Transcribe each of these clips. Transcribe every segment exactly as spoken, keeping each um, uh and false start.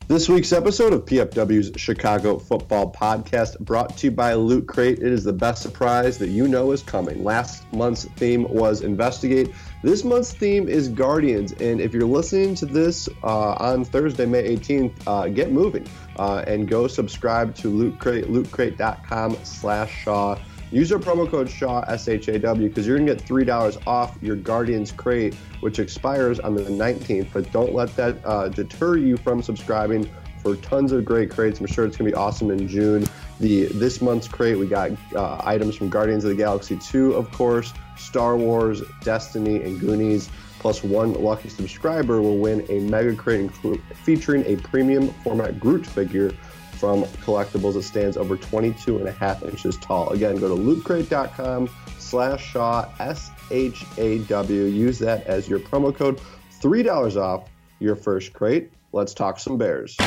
This week's episode of P F W's Chicago Football Podcast brought to you by Loot Crate. It is the best surprise that you know is coming. Last month's theme was Investigate. This month's theme is Guardians. And if you're listening to this uh, on Thursday, May eighteenth, uh, get moving uh, and go subscribe to Loot Crate, lootcrate.com slash Shaw. Use our promo code Shaw, S H A W, because you're going to get three dollars off your Guardians crate, which expires on the nineteenth. But don't let that uh, deter you from subscribing for tons of great crates. I'm sure it's going to be awesome in June. The This month's crate, we got uh, items from Guardians of the Galaxy two, of course, Star Wars, Destiny, and Goonies. Plus, one lucky subscriber will win a mega crate inclu- featuring a premium format Groot figure from Collectibles that stands over twenty-two and a half inches tall. Again, go to lootcrate.com slash Shaw, S H A W. Use that as your promo code. three dollars off your first crate. Let's talk some Bears.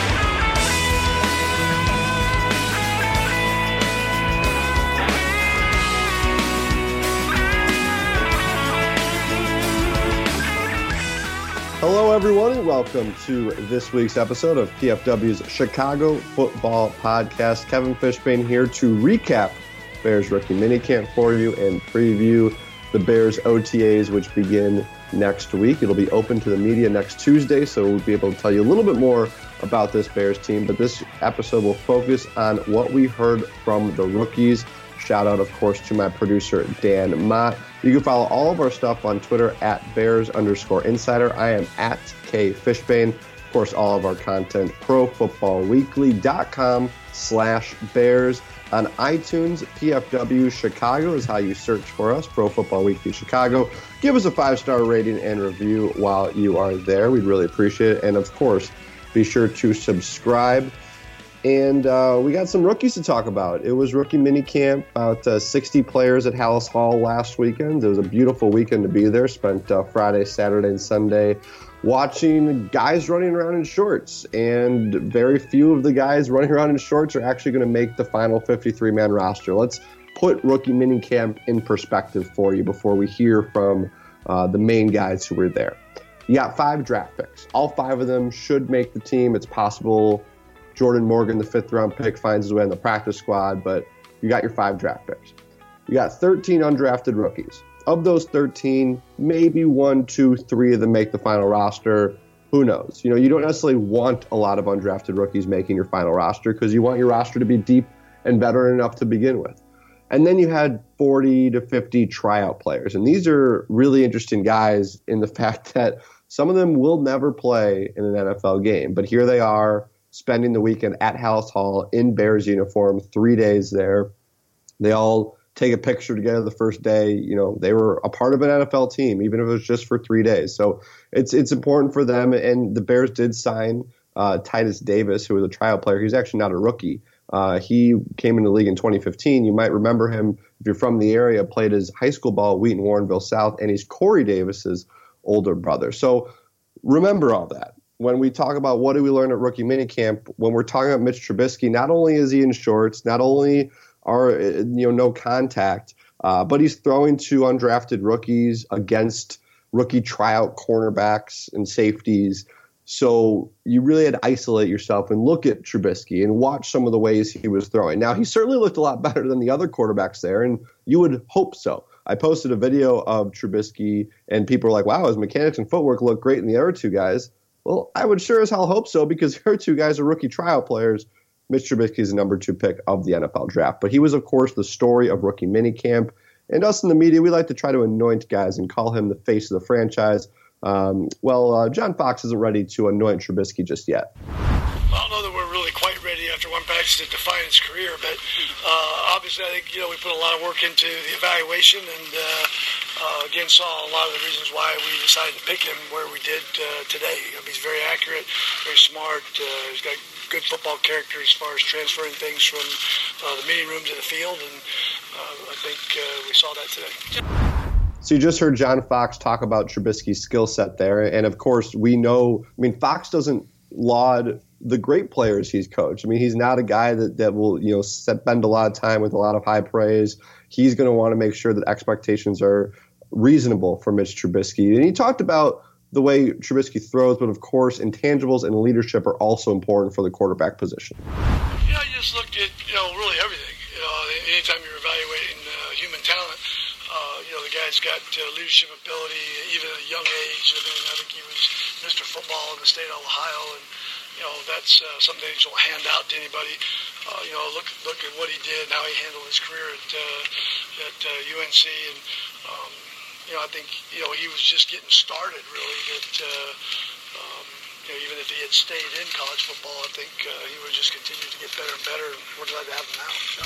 Hello, everyone, and welcome to this week's episode of P F W's Chicago Football Podcast. Kevin Fishbane here to recap Bears rookie minicamp for you and preview the Bears O T As, which begin next week. It'll be open to the media next Tuesday, so we'll be able to tell you a little bit more about this Bears team. But this episode will focus on what we heard from the rookies. Shout out, of course, to my producer, Dan Mott. You can follow all of our stuff on Twitter at Bears underscore Insider. I am at K Fishbane. Of course, all of our content, profootballweekly.com slash Bears. On iTunes, P F W Chicago is how you search for us, Pro Football Weekly Chicago. Give us a five-star rating and review while you are there. We'd really appreciate it. And, of course, be sure to subscribe. And uh, we got some rookies to talk about. It was rookie minicamp, about uh, sixty players at Hallis Hall last weekend. It was a beautiful weekend to be there. Spent uh, Friday, Saturday, and Sunday watching guys running around in shorts. And very few of the guys running around in shorts are actually going to make the final fifty-three man roster. Let's put rookie minicamp in perspective for you before we hear from uh, the main guys who were there. You got five draft picks. All five of them should make the team. It's possible Jordan Morgan, the fifth round pick, finds his way in the practice squad, but you got your five draft picks. You got thirteen undrafted rookies. Of those thirteen, maybe one, two, three of them make the final roster. Who knows? You know, you don't necessarily want a lot of undrafted rookies making your final roster because you want your roster to be deep and veteran enough to begin with. And then you had forty to fifty tryout players. And these are really interesting guys in the fact that some of them will never play in an N F L game, but here they are, spending the weekend at Hallis Hall in Bears uniform, three days there. They all take a picture together the first day. You know, they were a part of an N F L team, even if it was just for three days. So it's it's important for them. And the Bears did sign uh, Titus Davis, who was a tryout player. He's actually not a rookie. Uh, he came into the league in twenty fifteen. You might remember him if you're from the area, played his high school ball at Wheaton Warrenville South, and he's Corey Davis's older brother. So remember all that. When we talk about what do we learn at rookie minicamp, when we're talking about Mitch Trubisky, not only is he in shorts, not only are you know no contact, uh, but he's throwing to undrafted rookies against rookie tryout cornerbacks and safeties. So you really had to isolate yourself and look at Trubisky and watch some of the ways he was throwing. Now, he certainly looked a lot better than the other quarterbacks there, and you would hope so. I posted a video of Trubisky, and people were like, wow, his mechanics and footwork look great in the other two guys. Well, I would sure as hell hope so because her two guys are rookie tryout players. Mitch Trubisky is the number two pick of the N F L draft. But he was, of course, the story of rookie minicamp. And us in the media, we like to try to anoint guys and call him the face of the franchise. Um, well, uh, John Fox isn't ready to anoint Trubisky just yet. I don't know that we're really quite ready after one practice to define his career, but uh, obviously I think you know we put a lot of work into the evaluation and uh, uh, again saw a lot of the reasons why we decided to pick him where we did uh, today. I mean, he's very accurate, very smart. Uh, he's got good football character as far as transferring things from uh, the meeting room to the field, and uh, I think uh, we saw that today. So you just heard John Fox talk about Trubisky's skill set there. And, of course, we know – I mean, Fox doesn't laud the great players he's coached. I mean, he's not a guy that, that will, you know, spend a lot of time with a lot of high praise. He's going to want to make sure that expectations are reasonable for Mitch Trubisky. And he talked about the way Trubisky throws, but of course, intangibles and leadership are also important for the quarterback position. You know, you just look at, you know, really everything. You know, anytime you're evaluating uh, human talent, uh, you know, the guy's got uh, leadership ability, even at a young age. I mean, I think he was Mister Football in the state of Ohio, and, you know, that's uh, something that you don't hand out to anybody. Uh, you know, look look at what he did and how he handled his career at, uh, at uh, U N C, and, um, you know, I think, you know, he was just getting started, really, that, uh, um, you know, even if he had stayed in college football, I think uh, he would just continue to get better and better, and we're glad to have him now. So.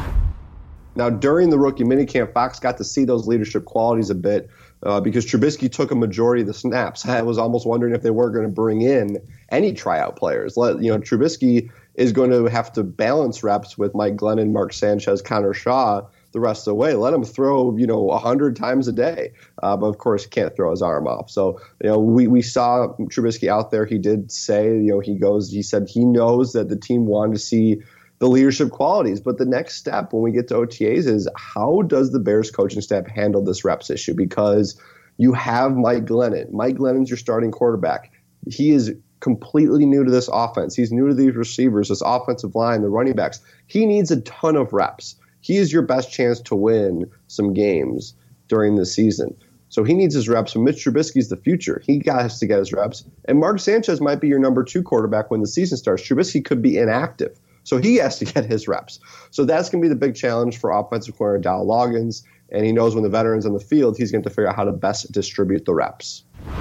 Now, during the rookie minicamp, Fox got to see those leadership qualities a bit uh, because Trubisky took a majority of the snaps. I was almost wondering if they were going to bring in any tryout players. Let, you know, Trubisky is going to have to balance reps with Mike Glennon, Mark Sanchez, Connor Shaw the rest of the way. Let him throw, you know, one hundred times a day. Uh, but, of course, he can't throw his arm off. So, you know, we, we saw Trubisky out there. He did say, you know, he goes, he said he knows that the team wanted to see the leadership qualities. But the next step when we get to O T As is how does the Bears coaching staff handle this reps issue? Because you have Mike Glennon. Mike Glennon's your starting quarterback. He is completely new to this offense. He's new to these receivers, this offensive line, the running backs. He needs a ton of reps. He is your best chance to win some games during the season. So he needs his reps. And Mitch Trubisky's the future. He has to get his reps. And Mark Sanchez might be your number two quarterback when the season starts. Trubisky could be inactive. So he has to get his reps. So that's going to be the big challenge for offensive coordinator Dow Loggins. And he knows when the veteran's on the field, he's going to figure out how to best distribute the reps.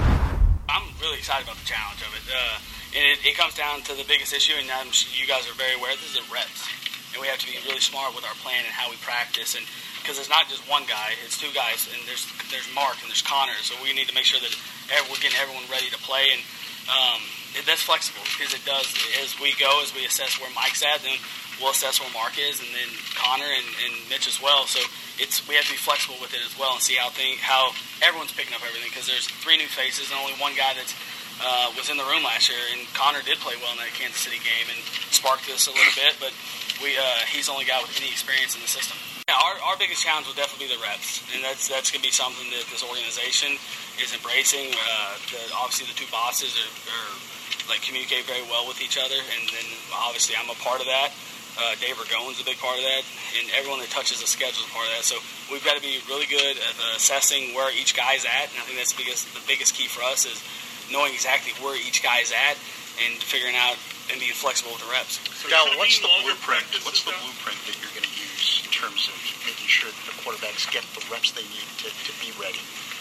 I'm really excited about the challenge of it. Uh, and it, it comes down to the biggest issue, and I'm, you guys are very aware, this is reps. And we have to be really smart with our plan and how we practice. And because it's not just one guy, it's two guys. And there's there's Mark and there's Connor. So we need to make sure that we're getting everyone ready to play. And um, it, that's flexible because it does, as we go, as we assess where Mike's at, then we'll assess where Mark is, and then Connor and, and Mitch as well. So it's we have to be flexible with it as well and see how thing, how everyone's picking up everything, because there's three new faces and only one guy that's uh, was in the room last year, and Connor did play well in that Kansas City game and sparked us a little bit, but we uh, he's the only guy with any experience in the system. Yeah, our, our biggest challenge will definitely be the reps, and that's that's going to be something that this organization is embracing. Uh, the, obviously, the two bosses are, are like communicate very well with each other, and then obviously I'm a part of that. Uh, Dave Ragone's a big part of that, and everyone that touches the schedule is a part of that. So we've got to be really good at assessing where each guy's at, and I think that's the biggest, the biggest key for us is knowing exactly where each guy's at and figuring out and being flexible with the reps. So now, what's the blueprint? What's the blueprint that you're going to use in terms of making sure that the quarterbacks get the reps they need to, to be ready?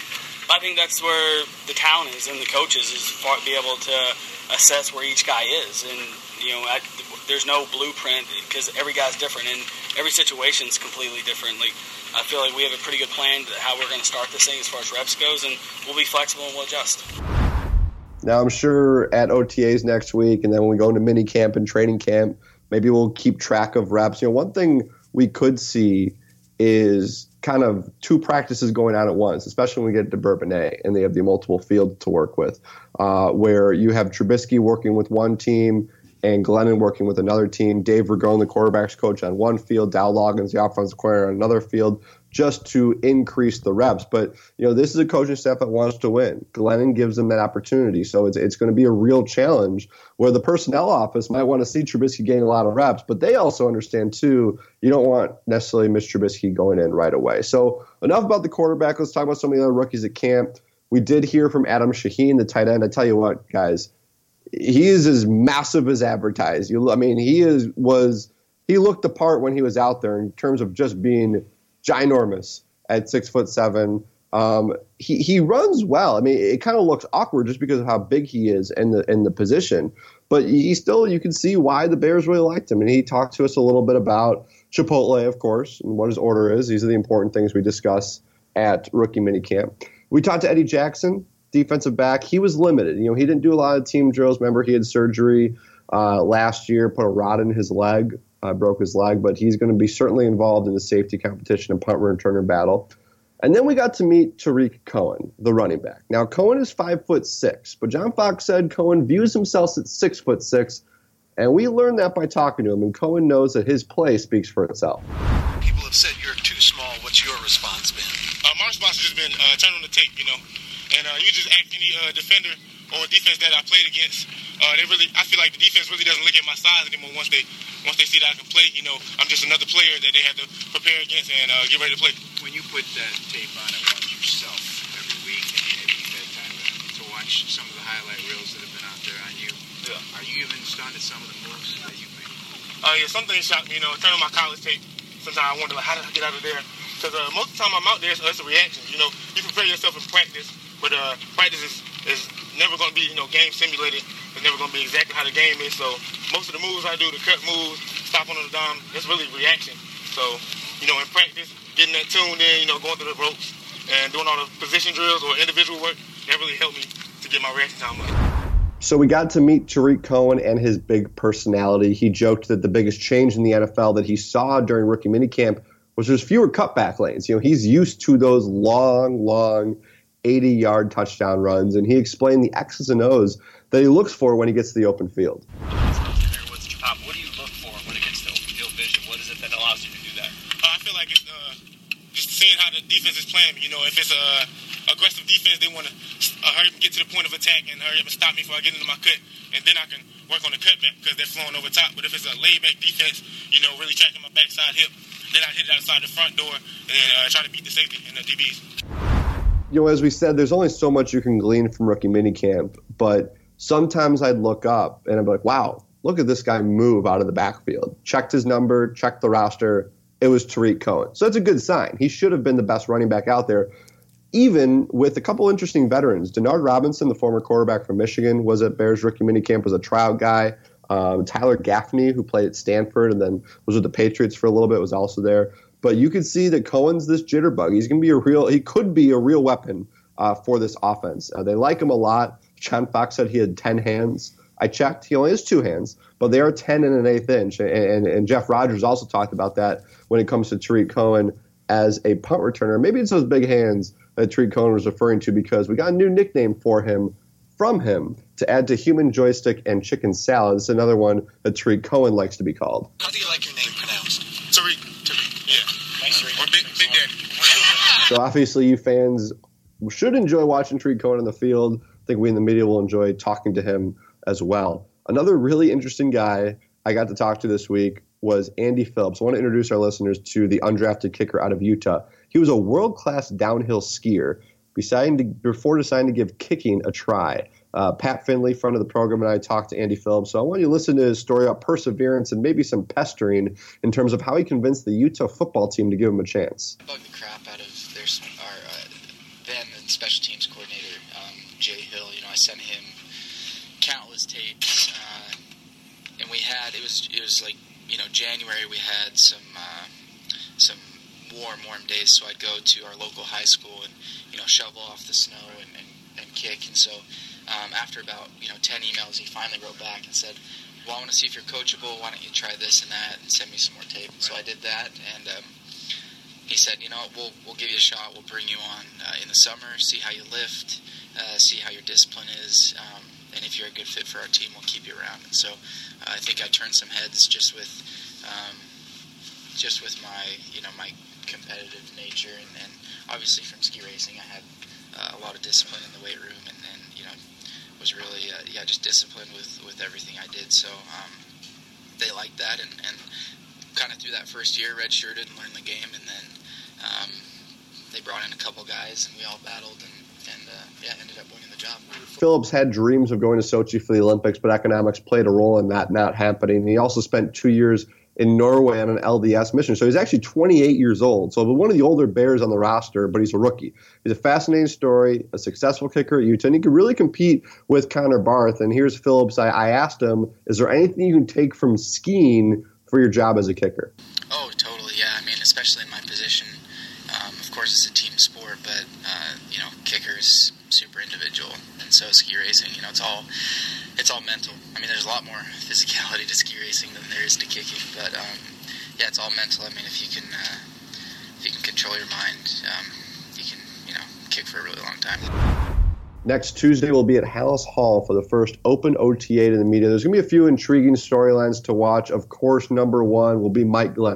I think that's where the talent is and the coaches is far, be able to assess where each guy is, and you know, I, there's no blueprint because every guy's different and every situation is completely different. Like I feel like we have a pretty good plan to how we're going to start this thing as far as reps goes, and we'll be flexible and we'll adjust. Now, I'm sure at O T As next week, and then when we go into mini camp and training camp, maybe we'll keep track of reps. You know, one thing we could see is kind of two practices going on at once, especially when we get to Bourbonnais and they have the multiple fields to work with, uh, where you have Trubisky working with one team and Glennon working with another team, Dave Ragone, the quarterback's coach, on one field, Dow Loggins, the offensive coordinator, on another field, just to increase the reps. But, you know, this is a coaching staff that wants to win. Glennon gives them that opportunity. So it's it's going to be a real challenge where the personnel office might want to see Trubisky gain a lot of reps, but they also understand, too, you don't want necessarily Mitch Trubisky going in right away. So enough about the quarterback. Let's talk about some of the other rookies at camp. We did hear from Adam Shaheen, the tight end. I tell you what, guys, he is as massive as advertised. You, I mean, he is was he looked the part when he was out there in terms of just being ginormous at six foot seven. Um, he he runs well. I mean, it kind of looks awkward just because of how big he is in the in the position. But he still, you can see why the Bears really liked him. And he talked to us a little bit about Chipotle, of course, and what his order is. These are the important things we discuss at rookie minicamp. We talked to Eddie Jackson, defensive back. He was limited. You know, he didn't do a lot of team drills. Remember, he had surgery uh, last year, put a rod in his leg, uh, broke his leg, but he's going to be certainly involved in the safety competition and punt returner battle. And then we got to meet Tariq Cohen, the running back. Now, Cohen is five foot six, but John Fox said Cohen views himself at six foot six, and we learned that by talking to him. And Cohen knows that his play speaks for itself. People have said you're too small. What's your response been? Uh, my response has just been uh, turn on the tape, you know, And uh, you just ask any uh, defender or defense that I played against. Uh, they really, I feel like the defense really doesn't look at my size anymore. Once they, once they see that I can play, you know, I'm just another player that they have to prepare against and uh, get ready to play. When you put that tape on and watch yourself every week, and maybe you've had time to, to watch some of the highlight reels that have been out there on you, yeah. Are you even stunned at some of the moves that you made? Uh, yeah, some things shocked me. You know, turning my college tape, sometimes I wonder, like, how did I get out of there? Because uh, most of the time I'm out there, it's, it's a reaction. You know, you prepare yourself in practice, but uh, practice is, is never going to be, you know, game simulated. It's never going to be exactly how the game is. So most of the moves I do, the cut moves, stop on the dime, it's really reaction. So, you know, in practice, getting that tuned in, you know, going through the ropes and doing all the position drills or individual work, that really helped me to get my reaction time up. So we got to meet Tarik Cohen and his big personality. He joked that the biggest change in the N F L that he saw during rookie minicamp was there's fewer cutback lanes. You know, he's used to those long, long eighty-yard touchdown runs, and he explained the X's and O's that he looks for when he gets to the open field. What's your top? What do you look for when it gets to open field vision? What is it that allows you to do that? Uh, I feel like it's uh, just seeing how the defense is playing. You know, if it's a aggressive defense, they want to uh, hurry up and get to the point of attack and hurry up and stop me before I get into my cut, and then I can work on the cutback because they're flowing over top. But if it's a laid-back defense, you know, really tracking my backside hip, then I hit it outside the front door and then uh, try to beat the safety and the D Bs. You know, as we said, there's only so much you can glean from rookie minicamp, but sometimes I'd look up and I'd be like, wow, look at this guy move out of the backfield. Checked his number, checked the roster. It was Tarik Cohen. So that's a good sign. He should have been the best running back out there, even with a couple interesting veterans. Denard Robinson, the former quarterback from Michigan, was at Bears rookie minicamp, was a tryout guy. Um, Tyler Gaffney, who played at Stanford and then was with the Patriots for a little bit, was also there. But you could see that Cohen's this jitterbug. He's going to be a real – he could be a real weapon uh, for this offense. Uh, they like him a lot. John Fox said he had ten hands. I checked. He only has two hands, but they are ten and an eighth inch. And, and, and Jeff Rogers also talked about that when it comes to Tarik Cohen as a punt returner. Maybe it's those big hands that Tarik Cohen was referring to, because we got a new nickname for him from him to add to Human Joystick and Chicken Salad. It's another one that Tarik Cohen likes to be called. How do you like your name pronounced? Tariq. Tariq. Yeah. Thanks, Tariq. Or Big, Big Daddy. So obviously you fans should enjoy watching Tarik Cohen on the field. I think we in the media will enjoy talking to him as well. Another really interesting guy I got to talk to this week was Andy Phillips. I want to introduce our listeners to the undrafted kicker out of Utah. He was a world-class downhill skier deciding to, before deciding to give kicking a try. Uh, Pat Finley, friend of the program, and I talked to Andy Phillips. So I want you to listen to his story about perseverance and maybe some pestering in terms of how he convinced the Utah football team to give him a chance. Bugged the crap out of their, our, uh, them and special teams coordinator, um, Jay Hill. You know, I sent him countless tapes, uh, and we had, it was, it was like, you know, January, we had some, uh, some warm, warm days, so I'd go to our local high school and, you know, shovel off the snow and, and, and kick. And so um, after about, you know, ten emails, he finally wrote back and said, well, I want to see if you're coachable. Why don't you try this and that and send me some more tape. And so I did that, and um, he said, you know, we'll we'll give you a shot. We'll bring you on uh, in the summer, see how you lift, uh, see how your discipline is, um, and if you're a good fit for our team, we'll keep you around. And so uh, I think I turned some heads just with um, just with my, you know, my competitive nature, and, and obviously from ski racing, I had uh, a lot of discipline in the weight room, and, and you know, was really uh, yeah just disciplined with, with everything I did. So um, they liked that, and, and kind of through that first year, redshirted and learned the game, and then um, they brought in a couple guys, and we all battled, and, and uh, yeah, ended up winning the job. Phillips had dreams of going to Sochi for the Olympics, but economics played a role in that not happening. He also spent two years in Norway on an L D S mission. So he's actually twenty-eight years old. So one of the older Bears on the roster, but he's a rookie. He's a fascinating story, a successful kicker at Utah, and he could really compete with Connor Barth. And here's Phillips. I, I asked him, is there anything you can take from skiing for your job as a kicker? Oh, totally, yeah. I mean, especially in my position. Um, of course, it's a team sport, but, uh, you know, kickers, super individual. And so ski racing, you know, it's all it's all mental. I mean, there's a lot more physicality to ski racing than there is to kicking, but um, yeah, it's all mental. I mean, if you can uh, if you can control your mind, um, you can, you know, kick for a really long time. Next Tuesday, we'll be at Hallis Hall for the first open O T A to the media. There's going to be a few intriguing storylines to watch. Of course, number one will be Mike Glennon.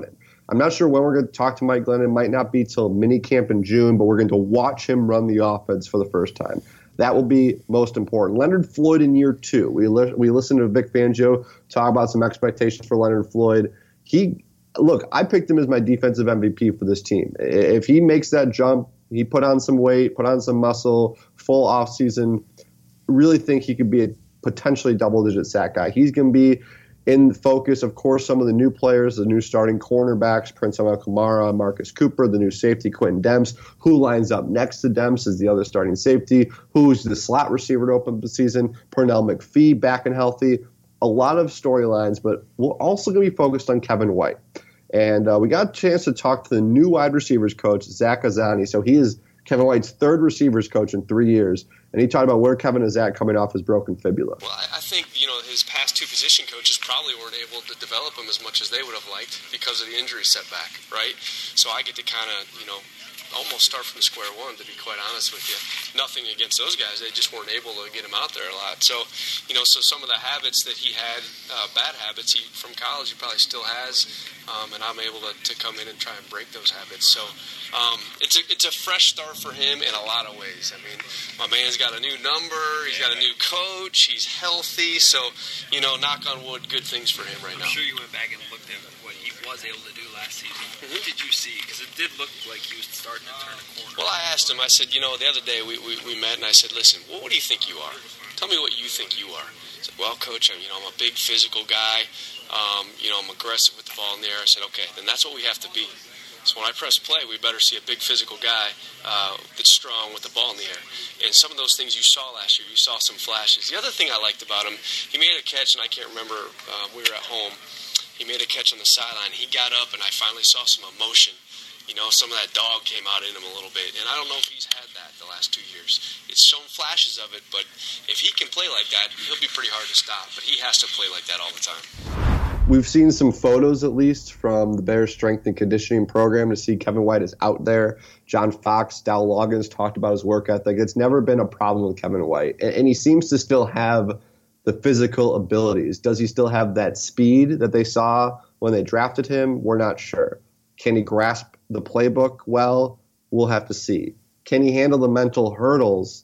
I'm not sure when we're going to talk to Mike Glennon. It might not be till minicamp in June, but we're going to watch him run the offense for the first time. That will be most important. Leonard Floyd in year two. We li- we listened to Vic Fangio talk about some expectations for Leonard Floyd. He look, I picked him as my defensive M V P for this team. If he makes that jump, he put on some weight, put on some muscle, full offseason, really think he could be a potentially double-digit sack guy. He's going to be in focus, of course, some of the new players, the new starting cornerbacks, Prince Amukamara, Marcus Cooper, the new safety, Quentin Demps. Who lines up next to Demps as the other starting safety? Who's the slot receiver to open the season? Pernell McPhee back and healthy. A lot of storylines, but we're also going to be focused on Kevin White. And uh, we got a chance to talk to the new wide receivers coach, Zach Azzanni. So he is Kevin White's third receivers coach in three years. And he talked about where Kevin is at coming off his broken fibula. Well, I think, you know, his past two position coaches probably weren't able to develop him as much as they would have liked because of the injury setback, right? So I get to kind of, you know, almost start from square one, to be quite honest with you. Nothing against those guys. They just weren't able to get him out there a lot. So, you know, so some of the habits that he had, uh, bad habits he, from college, he probably still has, um, and I'm able to, to come in and try and break those habits. So um, it's, a, it's a fresh start for him in a lot of ways. I mean, my man's got a new number. He's got a new coach. He's healthy. So, you know, knock on wood, good things for him right now. I'm sure you went back and looked at what he was able to do last season. Mm-hmm. What did you see? Because it did look like he was starting to turn a corner. Well, I asked him, I said, you know, the other day we, we, we met and I said, listen, well, what do you think you are? Tell me what you think you are. He said, well, Coach, I'm, you know, I'm a big physical guy. Um, you know, I'm aggressive with the ball in the air. I said, okay, then that's what we have to be. So when I press play, we better see a big physical guy uh, that's strong with the ball in the air. And some of those things you saw last year, you saw some flashes. The other thing I liked about him, he made a catch, and I can't remember, uh, we were at home. He made a catch on the sideline. He got up, and I finally saw some emotion. You know, some of that dog came out in him a little bit. And I don't know if he's had that the last two years. It's shown flashes of it, but if he can play like that, he'll be pretty hard to stop. But he has to play like that all the time. We've seen some photos, at least, from the Bears strength and conditioning program to see Kevin White is out there. John Fox, Dow Loggins talked about his work ethic. It's never been a problem with Kevin White. And, and he seems to still have the physical abilities. Does he still have that speed that they saw when they drafted him? We're not sure. Can he grasp the playbook well? We'll have to see. Can he handle the mental hurdles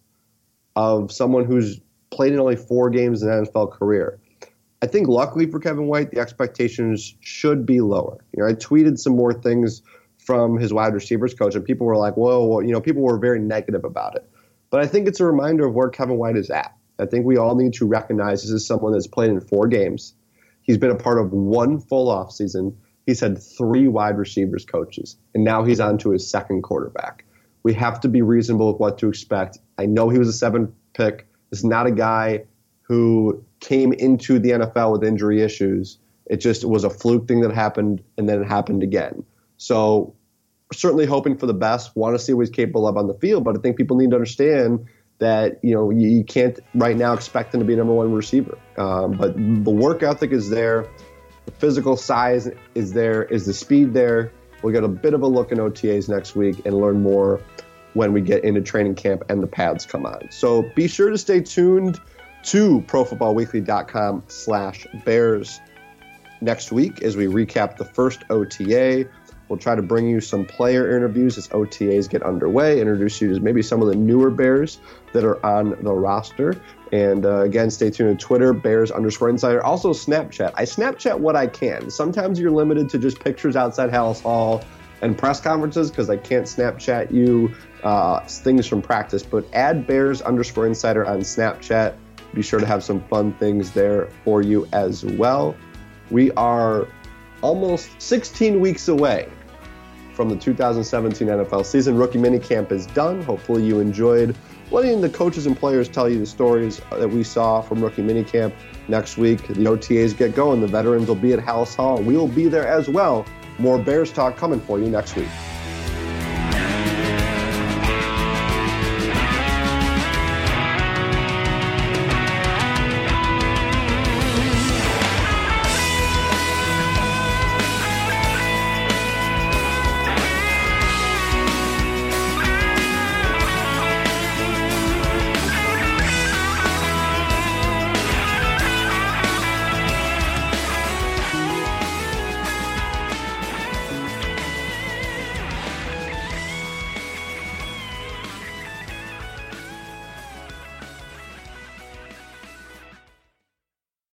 of someone who's played in only four games in an N F L career? I think luckily for Kevin White, the expectations should be lower. You know, I tweeted some more things from his wide receivers coach, and people were like, whoa, whoa, you know, people were very negative about it. But I think it's a reminder of where Kevin White is at. I think we all need to recognize this is someone that's played in four games. He's been a part of one full offseason. He's had three wide receivers coaches, and now he's on to his second quarterback. We have to be reasonable with what to expect. I know he was a seventh pick. This is not a guy who came into the N F L with injury issues. It just was a fluke thing that happened, and then it happened again. So certainly hoping for the best, want to see what he's capable of on the field, but I think people need to understand that, you know, you, you can't right now expect him to be a number one receiver. Um, but the work ethic is there. The physical size is there. Is the speed there? We'll get a bit of a look in O T As next week and learn more when we get into training camp and the pads come on. So be sure to stay tuned to ProFootballWeekly.com slash Bears next week as we recap the first O T A. We'll try to bring you some player interviews as O T As get underway, introduce you to maybe some of the newer Bears that are on the roster. And uh, again, stay tuned to Twitter, Bears underscore Insider. Also Snapchat. I Snapchat what I can. Sometimes you're limited to just pictures outside Halas Hall and press conferences because I can't Snapchat you uh, things from practice. But add Bears underscore Insider on Snapchat. Be sure to have some fun things there for you as well. We are almost sixteen weeks away from the two thousand seventeen N F L season. Rookie minicamp is done. Hopefully you enjoyed letting the coaches and players tell you the stories that we saw from rookie minicamp. Next week, the O T As get going. The veterans will be at Halas Hall. We will be there as well. More Bears talk coming for you next week.